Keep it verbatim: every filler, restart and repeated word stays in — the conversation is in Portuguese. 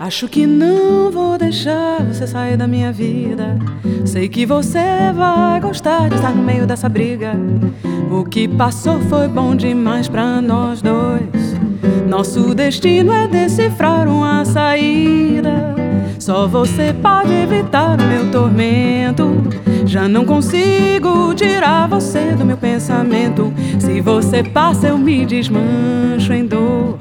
Acho que não vou deixar você sair da minha vida. Sei que você vai gostar de estar no meio dessa briga. O que passou foi bom demais pra nós dois. Nosso destino é decifrar uma saída. Só você pode evitar o meu tormento. Já não consigo tirar você do meu pensamento. Se você passa eu me desmancho em dor.